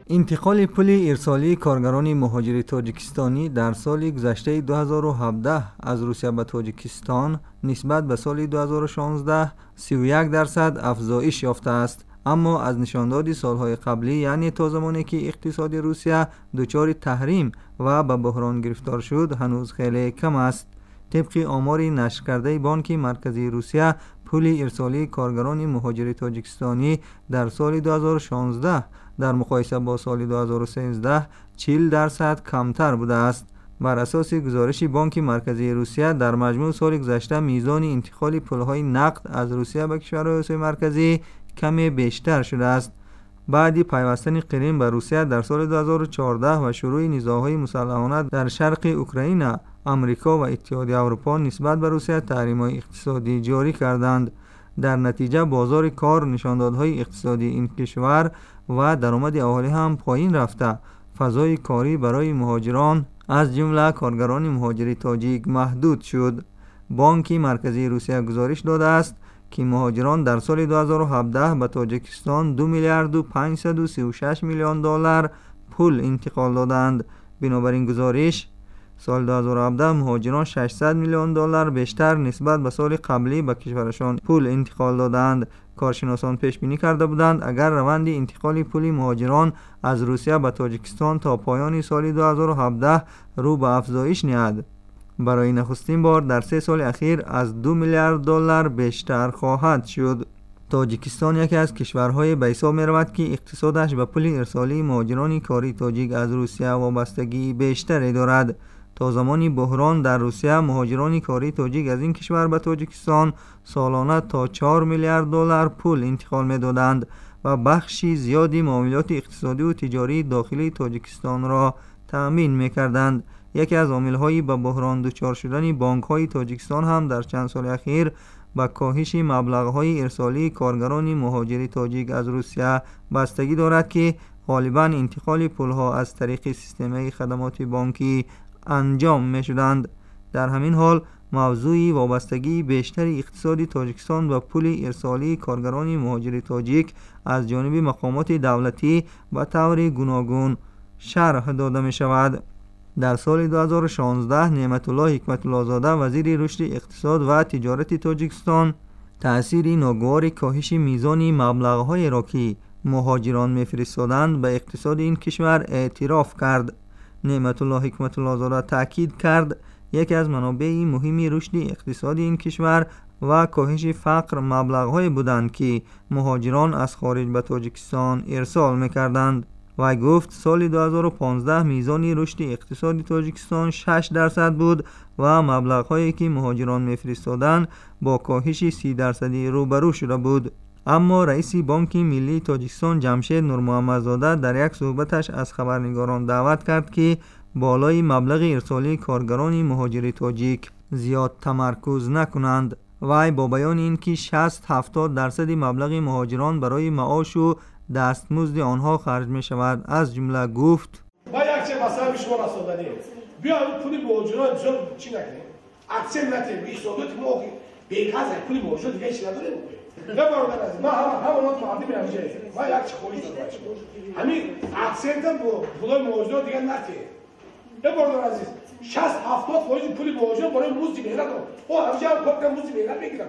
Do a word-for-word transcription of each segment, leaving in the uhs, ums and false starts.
انتقال پول ارسالی کارگران مهاجر تاجیکستانی در سال گذشته دو هزار و هفده از روسیه به تاجیکستان نسبت به سال دو هزار و شانزده سی و یک درصد افزایش یافته است، اما از نشانداد سالهای قبلی، یعنی تا زمانی که اقتصاد روسیه دچار تحریم و به بحران گرفتار شد، هنوز خیلی کم است. طبق آمار نشر کرده بانک مرکزی روسیه، پول ارسالی کارگران مهاجر تاجیکستانی در سال دو هزار و شانزده در مقایسه با سال دو هزار و سیزده چهل درصد کمتر بوده است. بر اساس گزارش بانک مرکزی روسیه، در مجموع سال گذشته میزان انتقال پولهای نقد از روسیه به کشورهای آسیای مرکزی کمی بیشتر شده است. بعد پیوستن کریم به روسیه در سال دو هزار و چهارده و شروع نزاع‌های مسلحانه در شرق اوکراین، آمریکا و اتحادیه اروپا نسبت به روسیه تحریم‌های اقتصادی جاری کردند. در نتیجه بازار کار، نشاندادهای اقتصادی این کشور و درآمد اهالی هم پایین رفته، فضای کاری برای مهاجران از جمله کارگران مهاجر تاجیک محدود شد. بانک مرکزی روسیه گزارش داده است که مهاجران در سال دو هزار و هفده به تاجیکستان دو میلیارد و پانصد و سی و شش میلیون دلار پول انتقال دادند. بنابراین گزارش سال دو هزار و هفده مهاجران ششصد میلیون دلار بیشتر نسبت به سال قبلی به کشورشان پول انتقال دادند. کارشناسان پیش بینی کرده بودند اگر روند انتقال پول مهاجران از روسیه به تاجیکستان تا پایان سال دو هزار و هفده رو به افزایش نهد، برای نخستین بار در سه سال اخیر از دو میلیارد دلار بیشتر خواهد شد. تاجیکستان یکی از کشورهای به حساب می‌رود که اقتصادش به پول ارسالی مهاجران کاری تاجیک از روسیه وابستگی بیشتری دارد. تا زمانی بحران در روسیه، مهاجران کاری تاجیک از این کشور به تاجیکستان سالانه تا چهار میلیارد دلار پول انتقال می‌دادند و بخشی زیادی معاملات اقتصادی و تجاری داخلی تاجیکستان را تأمین می‌کردند. یکی از عامل‌های به بحران دچار شدن بانک‌های تاجیکستان هم در چند سال اخیر با کاهش مبلغ‌های ارسالی کارگران مهاجر تاجیک از روسیه بستگی دارد که غالباً انتقال پول‌ها از طریق سیستم خدمات بانکی انجام می‌شدند. در همین حال موضوع وابستگی بیشتر اقتصادی تاجیکستان به پول ارسالی کارگران مهاجر تاجیک از جانب مقامات دولتی به طور گوناگون شرح داده می‌شود. در سال دو هزار و شانزده نعمت الله حکمت الله زاده، وزیر رشد اقتصاد و تجارت تاجیکستان، تأثیر ناگوار کاهش میزان مبلغ‌های را که مهاجران می‌فرستادند به اقتصاد این کشور اعتراف کرد. نعمت الله حکمت الله زاده تأکید کرد یکی از منابع مهم رشد اقتصادی این کشور و کاهش فقر مبلغ‌های بودند که مهاجران از خارج به تاجیکستان ارسال می‌کردند. و گفت سال دو هزار و پانزده میزان رشد اقتصادی تاجیکستان شش درصد بود و مبلغ‌هایی که مهاجران می‌فرستادند با کاهش سی درصدی روبرو شده بود. اما رئیس بانک ملی تاجیکستان جمشید نورمحمدزاده در یک صحبتش از خبرنگاران دعوت کرد که بالای مبلغ ارسالی کارگران مهاجر تاجیک زیاد تمرکز نکنند. وی با بیان اینکه شصت هفتاد درصد مبلغ مهاجران برای معاش و دستمزد آنها خرج می شود، از جمله گفت: با یک چه مسئله شما را سادنی بیا پولی مهاجران بزرگ چی نکنیم اکسیم نتیم بیش سادت موقع بیکاز پولی مهاجران دیگه چی نداریم ببارد از ما هم هم اون معدی نمیشه ما یک چه خویش داشت همین اکسیم هم پول مهاجران دیگه نتیم ببارد عزیز شصت هفتاد درصد پولی مهاجران برای روز دیگه ندارم او همیشه هم کار کنم روز دیگه نمیگیرم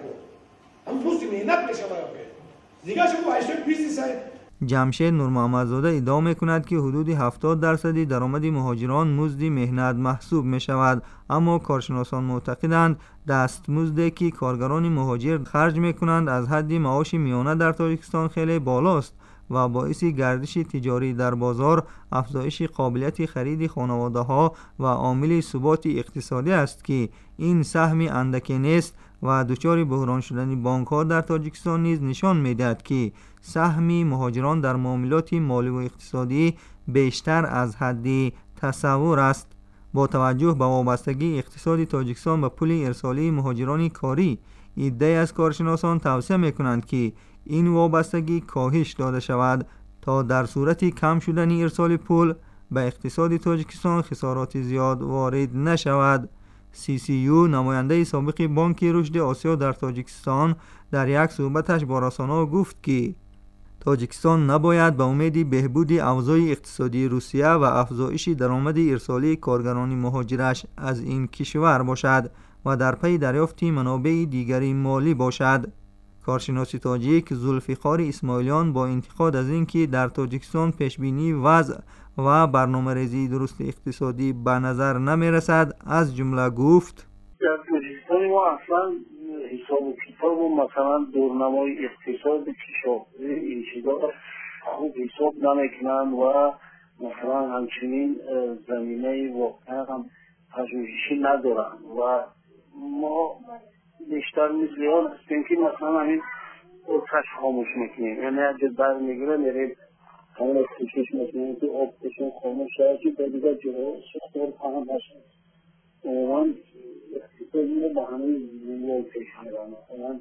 هم روز دیگه نمیشه ما دیگه چه با اشتباه بیست سال. جمشید نورمحمدزاده ادعا می‌کند که حدود هفتاد درصد درآمد مهاجران مزد مهنت محسوب می‌شود، اما کارشناسان معتقدند دستمزدی که کارگران مهاجر خرج می‌کنند از حد معاش میانه در تاجیکستان خیلی بالاست و باعث گردش تجاری در بازار، افزایش قابلیت خرید خانواده‌ها و عامل ثبات اقتصادی است که این سهم اندکی نیست و دچار بحران شدن بانک‌ها در تاجیکستان نیز نشان می‌دهد که سهم مهاجران در معاملات مالی و اقتصادی بیشتر از حد تصور است. با توجه به وابستگی اقتصادی تاجیکستان به پول ارسالی مهاجران کاری، عده‌ای از کارشناسان توصیه می‌کنند که این وابستگی کاهش داده شود تا در صورت کم شدن ارسال پول به اقتصاد تاجیکستان خسارات زیاد وارد نشود. سی سی یو، نماینده سابق بانک رشد آسیا در تاجیکستان، در یک صحبتش با رسانه‌ها گفت که تاجیکستان نباید به امید بهبود اوضاع اقتصادی روسیه و افزایش درآمد ارسالی کارگران مهاجرش از این کشور باشد و در پی دریافت منابع دیگری مالی باشد. کارشناس تاجیک ذوالفقار اسماعیلیان با انتقاد از اینکه در تاجیکستان پیشبینی وضع و برنامه‌ریزی درست اقتصادی به نظر نمی‌رسد از جمله گفت: در تاجیکستان ما اصلا حساب و کتاب و مثلا دورنمای اقتصاد کشاورزی این چیزا خوب حساب نمیکنن و مثلا همچنین زمینه واقعا هم پژوهشی ندارن و ما بیشتر مثل آن هستیم که مثلا همین آتش خاموش میکنیم، یعنی اگه بر میگیره میریم همون از کشش میکنیم که آب کشون خاموش شد که به دیگر جاها سختور فهم باشد. عموما اقتصادی رو با همین زیاد پیش میرن، مثلا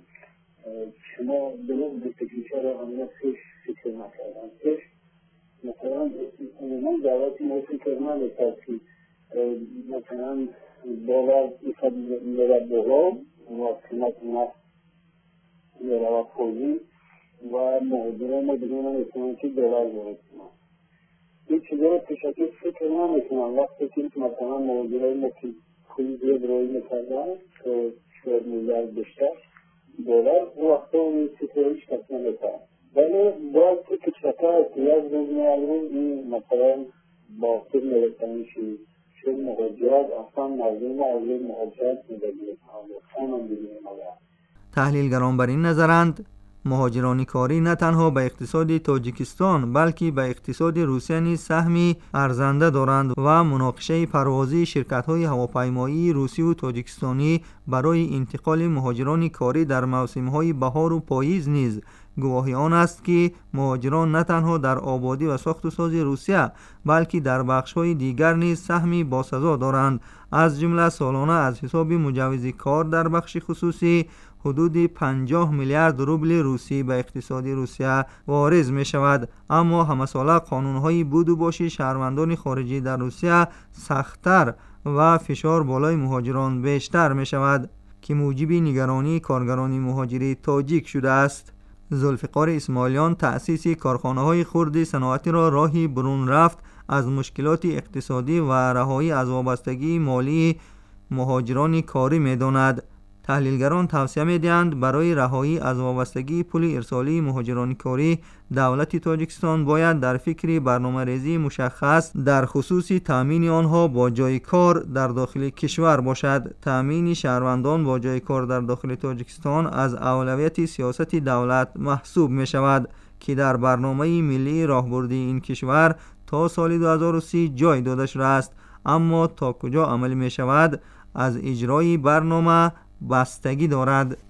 شما بلوغ به تکنیکه رو همین پیش فکر نکردن پیش مثلا عموما دعوتی ما فکر نمیکرد که مثلا باور ایفاد میرد بغام و قیمت نفت میرود پایین و مهاجران ما بدون نمیتونن که دلار وارد کنن. این چیزا رو پیشاکی فکر نمیکنن وقتی که مثلا مهاجران ما که پولی زیاد روی میکردن که شاید میلیارد بیشتر دلار او وقتا اون سیتوریش کسی نمیکنن، ولی باید که کشکا احتیاج روز میارون این مثلا با خود نوشتنشی چون مهاجرات اصلا مردم از این مهاجرات میدهید خانم بیدیم مگر. تحلیلگران بر این نظرند مهاجران کاری نه تنها به اقتصاد تاجیکستان بلکه به اقتصاد روسیه نیز سهمی ارزنده دارند و مناقشه پروازی شرکت‌های هواپیمایی روسی و تاجیکستانی برای انتقال مهاجران کاری در موسم‌های بهار و پاییز نیز گواهی آن است که مهاجران نه تنها در آبادی و ساخت و ساز روسیه بلکه در بخش‌های دیگر نیز سهمی باسزا دارند. از جمله سالانه از حساب مجوز کار در بخش خصوصی حدود پنجاه میلیارد روبل روسی به اقتصاد روسیه وارد می شود، اما همه ساله قانون‌های بود و باش شهروندان خارجی در روسیه سخت‌تر و فشار بالای مهاجران بیشتر می شود که موجب نگرانی کارگران مهاجری تاجیک شده است. ذوالفقار اسماعیلیان تأسیس کارخانه‌های خرد صنعتی را راهی برون رفت از مشکلات اقتصادی و رهایی از وابستگی مالی مهاجران کاری می‌داند. تحلیلگران توصیه می‌دهند برای رهایی از وابستگی پول ارسالی مهاجران کاری دولت تاجیکستان باید در فکر برنامه‌ریزی مشخص در خصوص تامین آنها با جای کار در داخل کشور باشد. تامین شهروندان با جای کار در داخل تاجیکستان از اولویت سیاست دولت محسوب می‌شود که در برنامه ملی راهبردی این کشور تا سال دو هزار و سی جای داده شده است، اما تا کجا عمل می‌شود از اجرای برنامه بستگی دارد.